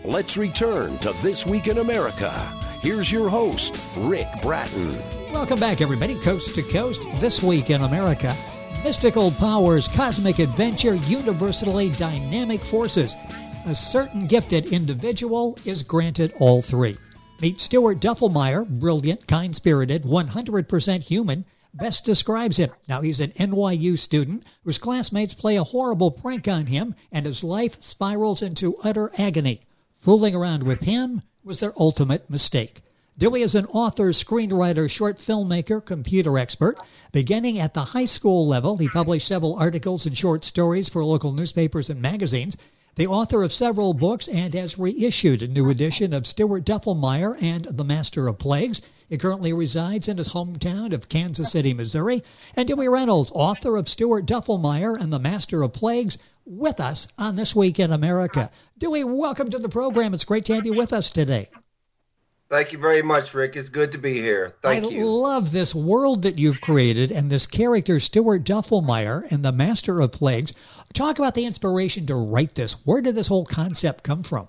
Let's return to This Week in America. Here's your host, Rick Bratton. Welcome back, everybody, coast to coast. This Week in America. Mystical powers, cosmic adventure, universally dynamic forces. A certain gifted individual is granted all three. Meet Stuart Duffelmeyer, brilliant, kind-spirited, 100% human. Best describes him. Now, he's an NYU student whose classmates play a horrible prank on him, and his life spirals into utter agony. Fooling around with him was their ultimate mistake. Dewey is an author, screenwriter, short filmmaker, computer expert. Beginning at the high school level, he published several articles and short stories for local newspapers and magazines. The author of several books and has reissued a new edition of Stuart Duffelmeyer and the Master of Plagues. He currently resides in his hometown of Kansas City, Missouri. And Dewey Reynolds, author of Stuart Duffelmeyer and the Master of Plagues, with us on This Week in America. Dewey, welcome to the program. It's great to have you with us today. Thank you very much, Rick. It's good to be here. Thank you. I love this world that you've created and this character, Stuart Duffelmeyer, and the Master of Plagues. Talk about the inspiration to write this. Where did this whole concept come from?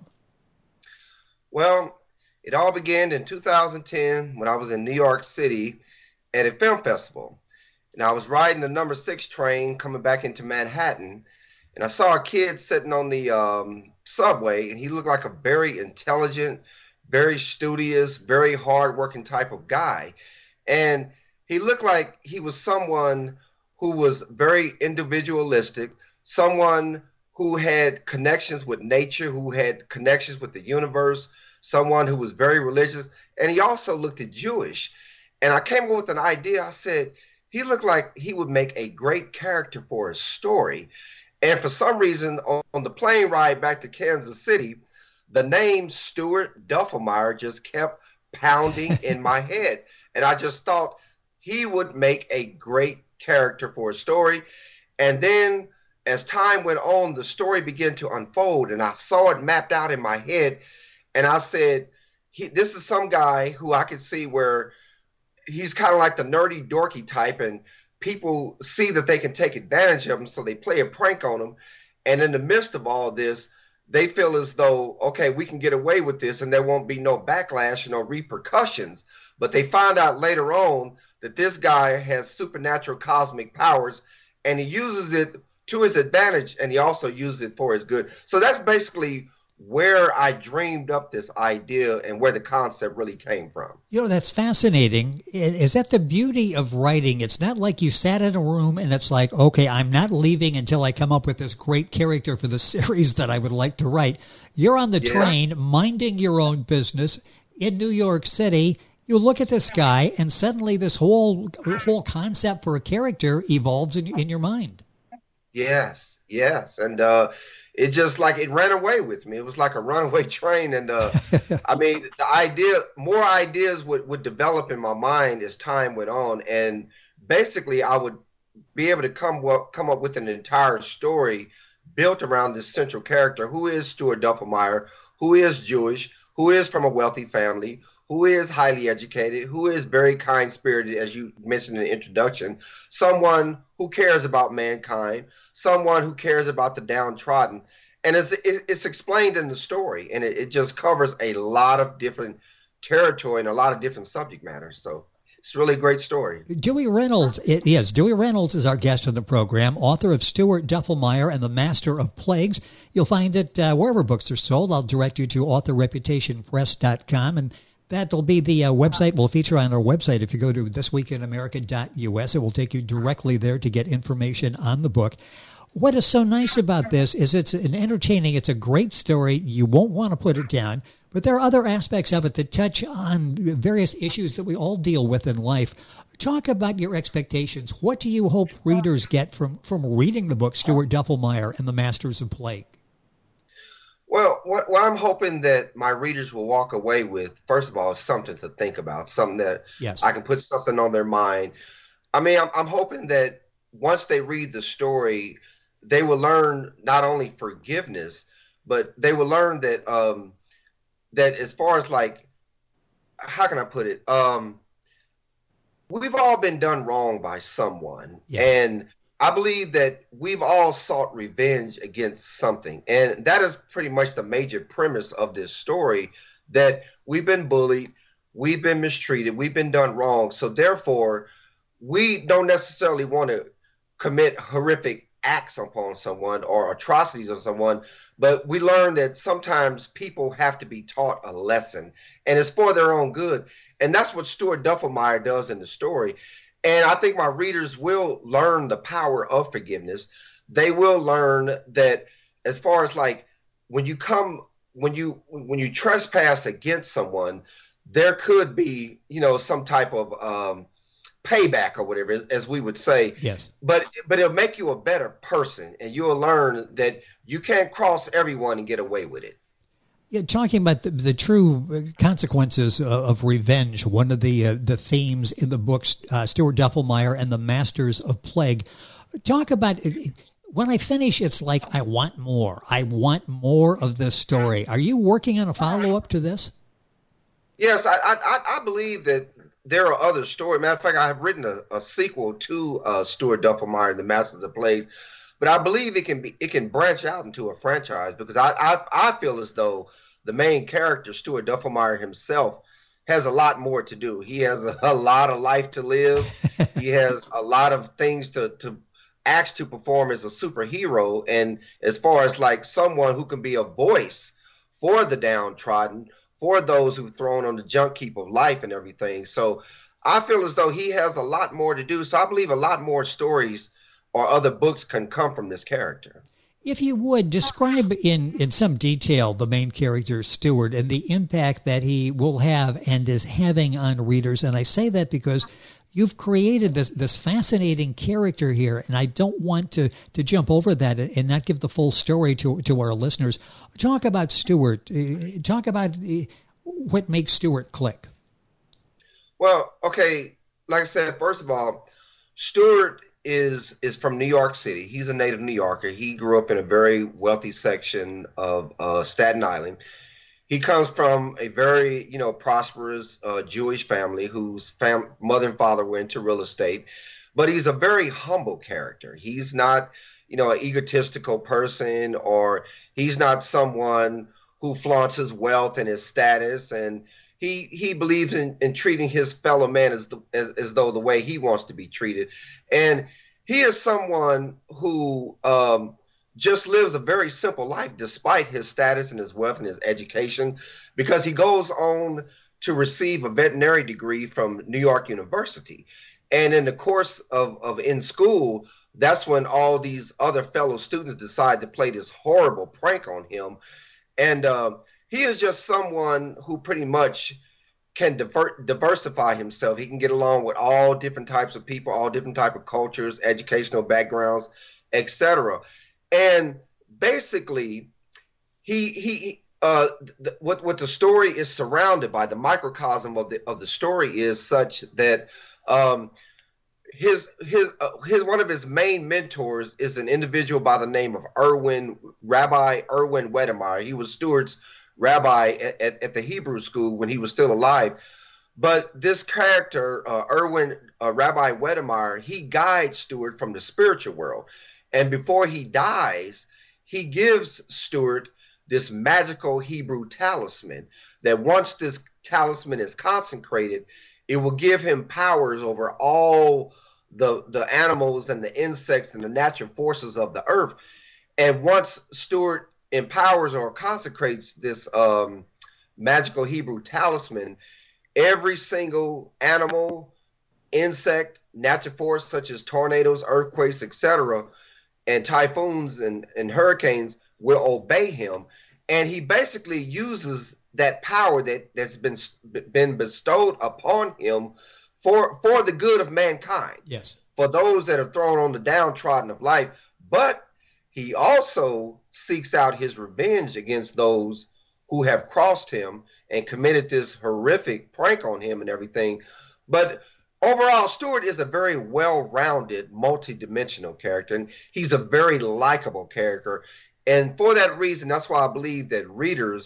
Well, it all began in 2010 when I was in New York City at a film festival. And I was riding the number 6 train coming back into Manhattan. And I saw a kid sitting on the subway, and he looked like a very intelligent, very studious, very hard-working type of guy. And he looked like he was someone who was very individualistic, someone who had connections with nature, who had connections with the universe, someone who was very religious. And he also looked at Jewish. And I came up with an idea. I said, he looked like he would make a great character for a story. And for some reason, on the plane ride back to Kansas City, the name Stuart Duffelmeyer just kept pounding in my head. And I just thought he would make a great character for a story. And then as time went on, the story began to unfold, and I saw it mapped out in my head. And I said, this is some guy who I could see where he's kind of like the nerdy, dorky type, and people see that they can take advantage of him, so they play a prank on him. And in the midst of all this, they feel as though, okay, we can get away with this and there won't be no backlash, no repercussions. But they find out later on that this guy has supernatural cosmic powers, and he uses it to his advantage, and he also uses it for his good. So that's basically where I dreamed up this idea and where the concept really came from. You know, that's fascinating. Is that the beauty of writing? It's not like you sat in a room and it's like, okay, I'm not leaving until I come up with this great character for the series that I would like to write. You're on the train, minding your own business in New York City. You look at this guy, and suddenly this whole concept for a character evolves in your mind. Yes. And it just like it ran away with me. It was like a runaway train. And I mean, more ideas would develop in my mind as time went on. And basically I would be able to come up with an entire story built around this central character, who is Stuart Duffelmeyer, who is Jewish, who is from a wealthy family, who is highly educated, who is very kind-spirited, as you mentioned in the introduction, someone who cares about mankind, someone who cares about the downtrodden. And it's explained in the story, and it just covers a lot of different territory and a lot of different subject matters. So it's really a great story. Dewey Reynolds, it is. Dewey Reynolds is our guest on the program, author of Stuart Duffelmeyer and the Master of Plagues. You'll find it wherever books are sold. I'll direct you to authorreputationpress.com, and that'll be the website we'll feature on our website. If you go to thisweekinamerica.us, it will take you directly there to get information on the book. What is so nice about this is it's a great story. You won't want to put it down, but there are other aspects of it that touch on various issues that we all deal with in life. Talk about your expectations. What do you hope readers get from reading the book, Stuart Duffelmeyer and the Masters of Plague? Well, what I'm hoping that my readers will walk away with, first of all, is something to think about, something that I can put something on their mind. I mean, I'm hoping that once they read the story, they will learn not only forgiveness, but they will learn that that as far as like, how can I put it? We've all been done wrong by someone. Yes. And I believe that we've all sought revenge against something. And that is pretty much the major premise of this story, that we've been bullied, we've been mistreated, we've been done wrong. So therefore, we don't necessarily want to commit horrific acts upon someone or atrocities on someone, but we learn that sometimes people have to be taught a lesson, and it's for their own good. And that's what Stuart Duffelmeyer does in the story. And I think my readers will learn the power of forgiveness. They will learn that as far as like when you trespass against someone, there could be, some type of payback or whatever, as we would say. Yes. But it'll make you a better person, and you'll learn that you can't cross everyone and get away with it. Yeah, talking about the true consequences of revenge, one of the themes in the books, Stuart Duffelmeyer and the Masters of Plague. Talk about, when I finish, it's like, I want more. I want more of this story. Are you working on a follow-up to this? Yes, I believe that there are other stories. Matter of fact, I have written a sequel to Stuart Duffelmeyer and the Masters of Plague. But I believe it can branch out into a franchise, because I feel as though the main character, Stuart Duffelmeyer himself, has a lot more to do. He has a lot of life to live. He has a lot of things to acts to perform as a superhero, and as far as like someone who can be a voice for the downtrodden, for those who've thrown on the junk heap of life and everything. So I feel as though he has a lot more to do. So I believe a lot more stories or other books can come from this character. If you would, describe in some detail the main character, Stuart, and the impact that he will have and is having on readers. And I say that because you've created this fascinating character here, and I don't want to jump over that and not give the full story to our listeners. Talk about Stuart. Talk about what makes Stuart click. Well, okay, like I said, first of all, Stuart is from New York City. He's a native New Yorker. He grew up in a very wealthy section of Staten Island. He comes from a very, prosperous Jewish family whose mother and father were into real estate. But he's a very humble character. He's not, an egotistical person, or he's not someone who flaunts his wealth and his status. And he believes in treating his fellow man as though the way he wants to be treated. And he is someone who just lives a very simple life despite his status and his wealth and his education, because he goes on to receive a veterinary degree from New York University. And in the course of in school, that's when all these other fellow students decide to play this horrible prank on him. And he is just someone who pretty much can diversify himself. He can get along with all different types of people, all different type of cultures, educational backgrounds, etc. And basically, what the story is surrounded by, the microcosm of the story is such that his one of his main mentors is an individual by the name of Rabbi Erwin Wedemeyer. He was Stuart's rabbi at the Hebrew school when he was still alive. But this character, Rabbi Wedemeyer, he guides Stuart from the spiritual world. And before he dies, he gives Stuart this magical Hebrew talisman that once this talisman is consecrated, it will give him powers over all the animals and the insects and the natural forces of the earth. And once Stuart empowers or consecrates this magical Hebrew talisman, every single animal, insect, natural force such as tornadoes, earthquakes, etc., and typhoons and hurricanes will obey him. And he basically uses that power that's been bestowed upon him for the good of mankind. Yes. For those that are thrown on the downtrodden of life. But he also seeks out his revenge against those who have crossed him and committed this horrific prank on him and everything. But overall, Stuart is a very well-rounded, multi-dimensional character, and he's a very likable character. And for that reason, that's why I believe that readers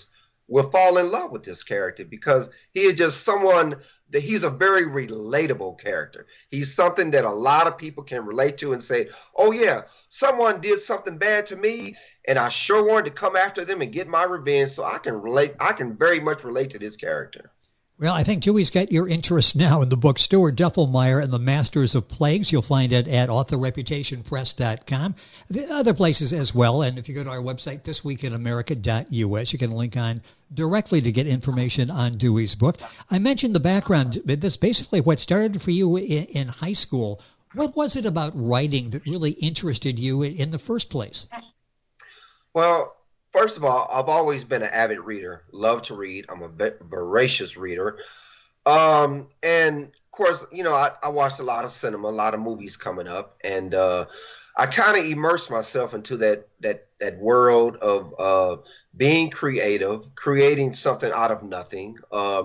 will fall in love with this character because he is just someone that he's a very relatable character. He's something that a lot of people can relate to and say, oh yeah, someone did something bad to me and I sure wanted to come after them and get my revenge. So I can very much relate to this character. Well, I think Dewey's got your interest now in the book Stuart Duffelmeyer and the Masters of Plagues. You'll find it at authorreputationpress.com. The other places as well. And if you go to our website, thisweekinamerica.us, you can link on directly to get information on Dewey's book. I mentioned the background. This is basically what started for you in high school. What was it about writing that really interested you in the first place? Well, first of all, I've always been an avid reader, love to read. I'm a voracious reader. And of course, I watched a lot of cinema, a lot of movies coming up, and I kind of immersed myself into that world of being creative, creating something out of nothing,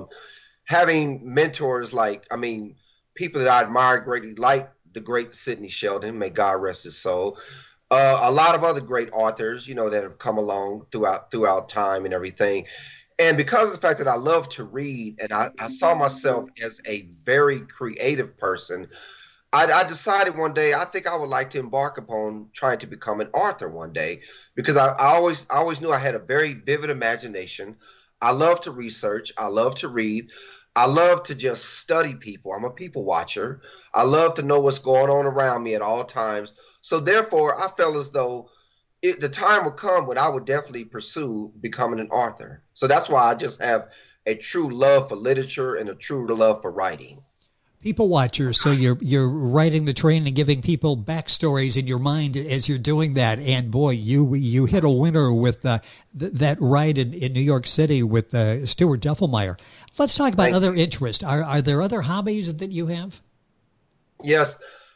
having mentors people that I admire greatly, like the great Sidney Sheldon, may God rest his soul. A lot of other great authors, that have come along throughout time and everything. And because of the fact that I love to read and I saw myself as a very creative person, I decided one day I think I would like to embark upon trying to become an author one day because I always knew I had a very vivid imagination. I love to research. I love to read. I love to just study people. I'm a people watcher. I love to know what's going on around me at all times. So therefore, I felt as though the time would come when I would definitely pursue becoming an author. So that's why I just have a true love for literature and a true love for writing. People watcher, so you're writing the train and giving people backstories in your mind as you're doing that. And boy, you hit a winner with that ride in New York City with Stuart Duffelmeyer. Let's talk about other interests. Are there other hobbies that you have? Yes.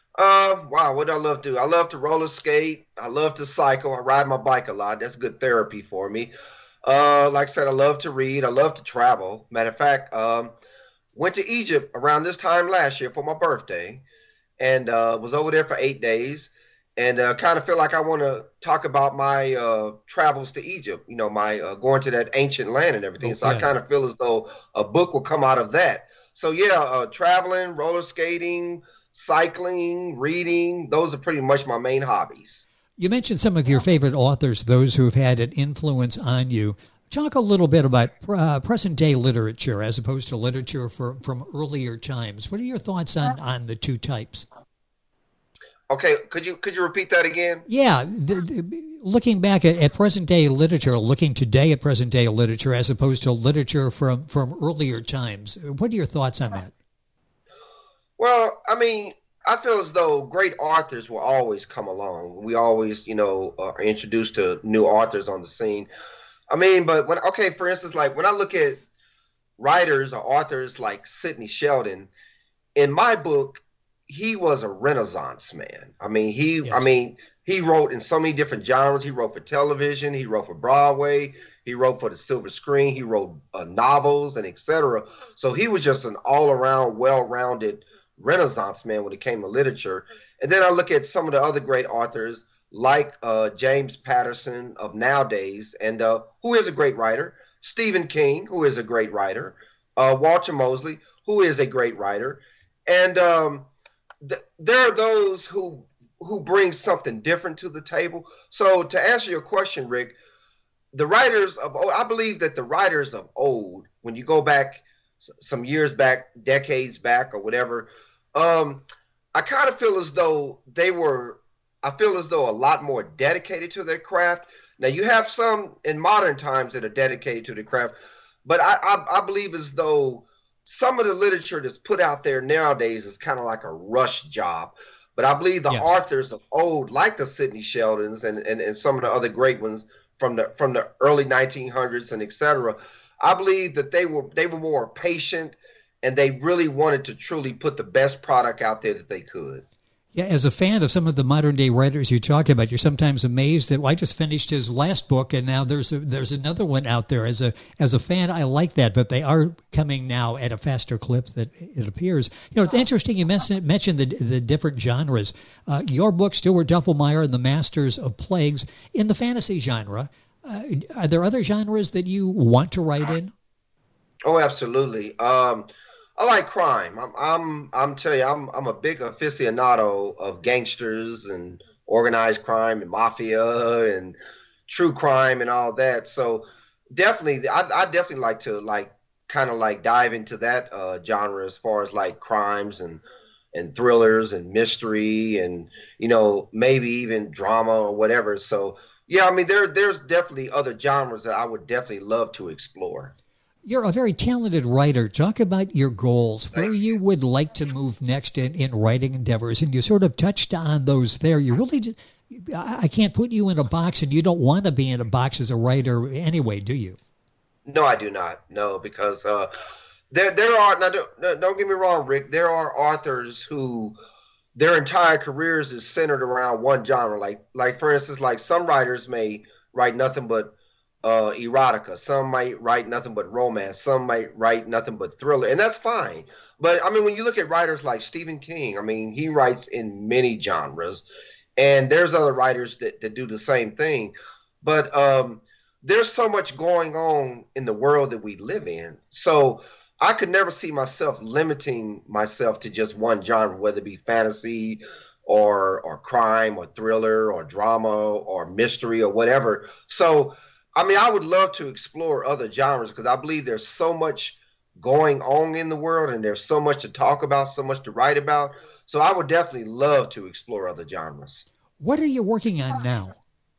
Wow, what do I love to do? I love to roller skate. I love to cycle. I ride my bike a lot. That's good therapy for me. Like I said, I love to read. I love to travel. Matter of fact, went to Egypt around this time last year for my birthday and was over there for 8 days and kind of feel like I want to talk about my travels to Egypt, my going to that ancient land and everything. So yes. I kind of feel as though a book will come out of that. So yeah, traveling, roller skating, cycling, reading, those are pretty much my main hobbies. You mentioned some of your favorite authors, those who have had an influence on you. Talk a little bit about present-day literature as opposed to literature from earlier times. What are your thoughts on the two types? Okay, could you repeat that again? Yeah, looking back at present-day literature, looking today at present-day literature as opposed to literature from earlier times. What are your thoughts on that? Well, I feel as though great authors will always come along. We always, are introduced to new authors on the scene. But for instance, like when I look at writers or authors like Sidney Sheldon, in my book, he was a Renaissance man. He wrote in so many different genres. He wrote for television. He wrote for Broadway. He wrote for the silver screen. He wrote novels and etc. So he was just an all-around, well-rounded Renaissance man when it came to literature. And then I look at some of the other great authors like James Patterson of nowadays, and who is a great writer, Stephen King, who is a great writer, Walter Mosley, who is a great writer. And there are those who bring something different to the table. So to answer your question, Rick, I believe that the writers of old, when you go back some years back, decades back or whatever, I kind of feel as though a lot more dedicated to their craft. Now you have some in modern times that are dedicated to the craft, but I believe as though some of the literature that's put out there nowadays is kind of like a rush job. But I believe the authors of old, like the Sidney Sheldons and some of the other great ones from the early 1900s and etc., I believe that they were more patient and they really wanted to truly put the best product out there that they could. Yeah, as a fan of some of the modern day writers you talk about, you're sometimes amazed that I just finished his last book and now there's another one out there. As a fan, I like that, but they are coming now at a faster clip that it appears. It's interesting you mentioned the different genres. Your book, Stuart Duffelmeyer and the Masters of Plagues, in the fantasy genre. Are there other genres that you want to write in? Oh, absolutely. I like crime. I'm telling you, I'm a big aficionado of gangsters and organized crime and mafia and true crime and all that. So definitely, I definitely like to kind of dive into that genre as far as like crimes and thrillers and mystery and maybe even drama or whatever. So yeah, I mean there's definitely other genres that I would definitely love to explore. You're a very talented writer. Talk about your goals, where you would like to move next in writing endeavors. And you sort of touched on those there. You really, I can't put you in a box, and you don't want to be in a box as a writer anyway, do you? No, I do not. No, because there are, now don't get me wrong, Rick, there are authors who their entire careers is centered around one genre. Like for instance, like some writers may write nothing but erotica. Some might write nothing but romance. Some might write nothing but thriller, and that's fine. But I mean, when you look at writers like Stephen King, I mean, he writes in many genres, and there's other writers that do the same thing. But there's so much going on in the world that we live in. So I could never see myself limiting myself to just one genre, whether it be fantasy or crime or thriller or drama or mystery or whatever. So I mean, I would love to explore other genres because I believe there's so much going on in the world and there's so much to talk about, so much to write about. So I would definitely love to explore other genres. What are you working on now?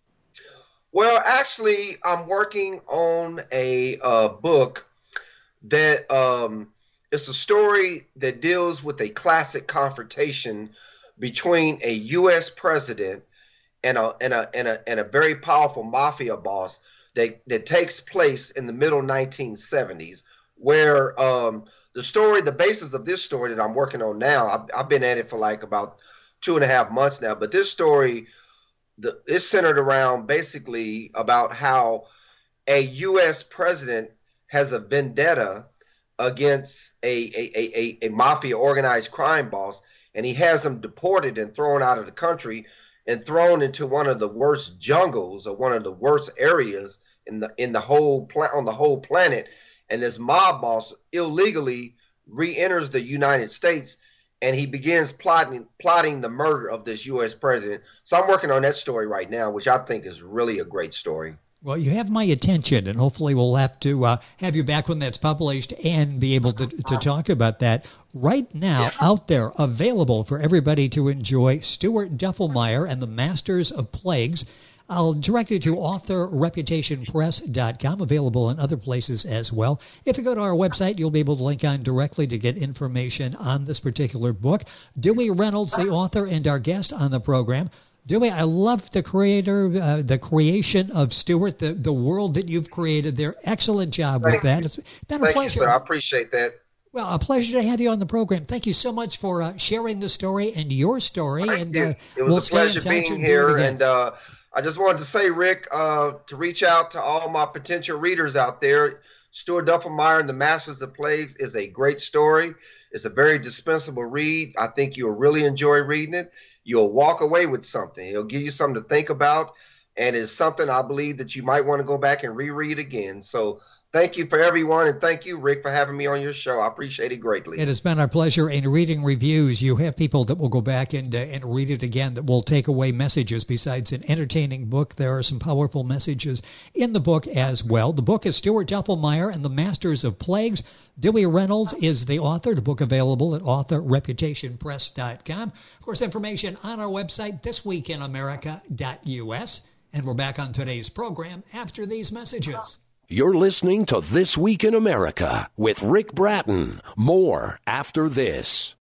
Well, actually, I'm working on a book that it's a story that deals with a classic confrontation between a U.S. president and a very powerful mafia boss that takes place in the middle 1970s, where the basis of this story that I'm working on now, I've been at it for like about 2.5 months now, but this story is centered around basically about how a U.S. president has a vendetta against a mafia organized crime boss, and he has him deported and thrown out of the country and thrown into one of the worst jungles or one of the worst areas on the whole planet. And this mob boss illegally re-enters the United States, and he begins plotting the murder of this U.S. president. So I'm working on that story right now, which I think is really a great story. Well, you have my attention, and hopefully we'll have to have you back when that's published and be able to talk about that. Right now, out there, available for everybody to enjoy, Stuart Duffelmeyer and the Masters of Plagues. I'll direct you to authorreputationpress.com, available in other places as well. If you go to our website, you'll be able to link on directly to get information on this particular book. Dewey Reynolds, the author and our guest on the program. Dewey, I love the creation of Stuart, the world that you've created there. Excellent job with that. It's been a pleasure. Thank you, sir. I appreciate that. Well, a pleasure to have you on the program. Thank you so much for sharing the story and your story. And it was a pleasure being here. And I just wanted to say, Rick, to reach out to all my potential readers out there. Stuart Duffelmeyer and the Masters of Plagues is a great story. It's a very dispensable read. I think you'll really enjoy reading it. You'll walk away with something. It'll give you something to think about, and it's something I believe that you might want to go back and reread again. So thank you for everyone, and thank you, Rick, for having me on your show. I appreciate it greatly. It has been our pleasure. In reading reviews, you have people that will go back and read it again, that will take away messages. Besides an entertaining book, there are some powerful messages in the book as well. The book is Stuart Duffelmeyer and the Masters of Plagues. Dewey Reynolds is the author. The book available at authorreputationpress.com. Of course, information on our website, thisweekinamerica.us. And we're back on today's program after these messages. You're listening to This Week in America with Rick Bratton. More after this.